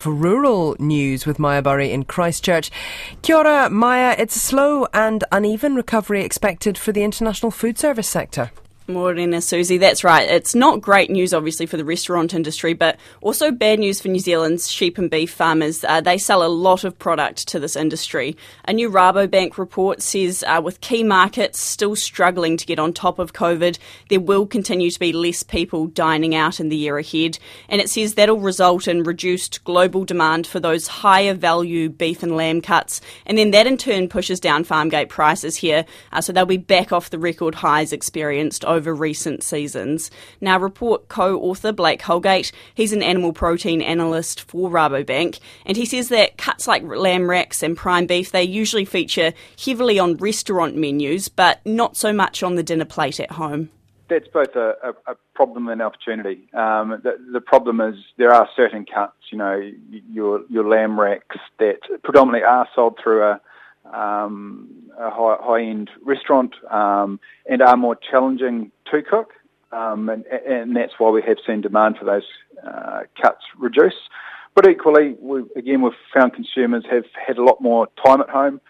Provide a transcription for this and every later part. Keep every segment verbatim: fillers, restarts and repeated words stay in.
For rural news with Maya Burry in Christchurch. Kia ora, Maya. It's a slow and uneven recovery expected for the international food service sector. Morena, Susie, that's right. It's not great news, obviously, for the restaurant industry, but also bad news for New Zealand's sheep and beef farmers. Uh, they sell a lot of product to this industry. A new Rabobank report says uh, with key markets still struggling to get on top of COVID, there will continue to be less people dining out in the year ahead. And it says that'll result in reduced global demand for those higher value beef and lamb cuts. And then that in turn pushes down farmgate prices here. Uh, so they'll be back off the record highs experienced over over recent seasons. Now, report co-author Blake Holgate, he's an animal protein analyst for Rabobank, and he says that cuts like lamb racks and prime beef, they usually feature heavily on restaurant menus, but not so much on the dinner plate at home. That's both a, a, a problem and opportunity. Um, the, the problem is there are certain cuts, you know, your your lamb racks that predominantly are sold through a Um, a high, high-end restaurant um, and are more challenging to cook, um, and, and that's why we have seen demand for those uh, cuts reduce. But equally, we, again, we've found consumers have had a lot more time at home.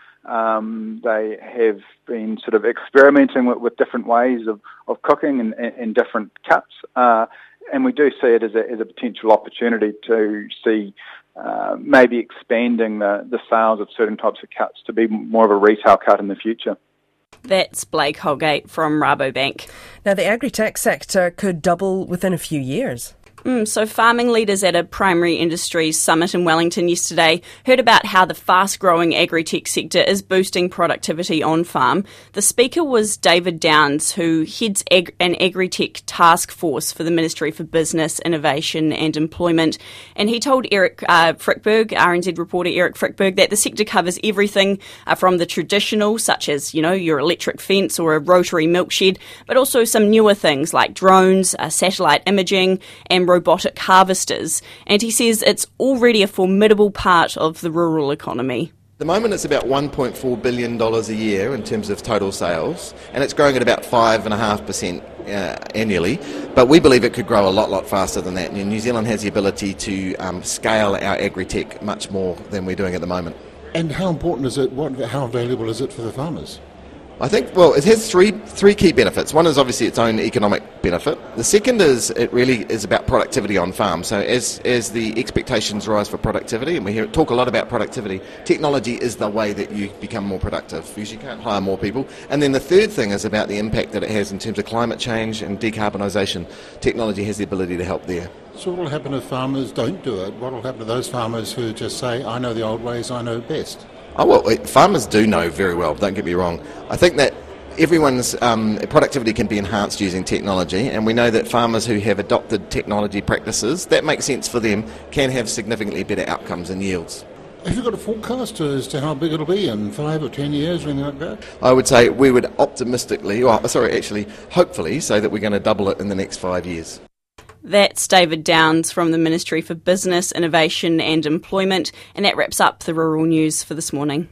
Um, they have been sort of experimenting with, with different ways of, of cooking and, and, and different cuts, uh, and we do see it as a, as a potential opportunity to see Uh, maybe expanding the, the sales of certain types of cuts to be more of a retail cut in the future. That's Blake Holgate from Rabobank. Now, the agri-tech sector could double within a few years. Mm, so farming leaders at a primary industries summit in Wellington yesterday heard about how the fast-growing agri-tech sector is boosting productivity on farm. The speaker was David Downs, who heads ag- an agri-tech task force for the Ministry for Business, Innovation and Employment. And he told Eric uh, Frickberg, R N Z reporter Eric Frickberg, that the sector covers everything uh, from the traditional, such as, you know, your electric fence or a rotary milk shed, but also some newer things like drones, uh, satellite imaging and robotic harvesters, and he says it's already a formidable part of the rural economy. At the moment it's about one point four billion dollars a year in terms of total sales, and it's growing at about five point five percent uh, annually, but we believe it could grow a lot, lot faster than that. And New Zealand has the ability to um, scale our agri-tech much more than we're doing at the moment. And how important is it, what, how valuable is it for the farmers? I think, well, it has three three key benefits. One is obviously its own economic benefit. The second is it really is about productivity on farm. So as as the expectations rise for productivity, and we hear talk a lot about productivity, technology is the way that you become more productive because you can't hire more people. And then the third thing is about the impact that it has in terms of climate change and decarbonisation. Technology has the ability to help there. So what will happen if farmers don't do it? What will happen to those farmers who just say, I know the old ways, I know best? Oh, well, farmers do know very well, don't get me wrong. I think that everyone's um, productivity can be enhanced using technology, and we know that farmers who have adopted technology practices, that makes sense for them, can have significantly better outcomes and yields. Have you got a forecast as to how big it'll be in five or ten years or anything like that? I would say we would optimistically, or sorry, actually, hopefully, say that we're going to double it in the next five years. That's David Downs from the Ministry for Business, Innovation and Employment, and that wraps up the rural news for this morning.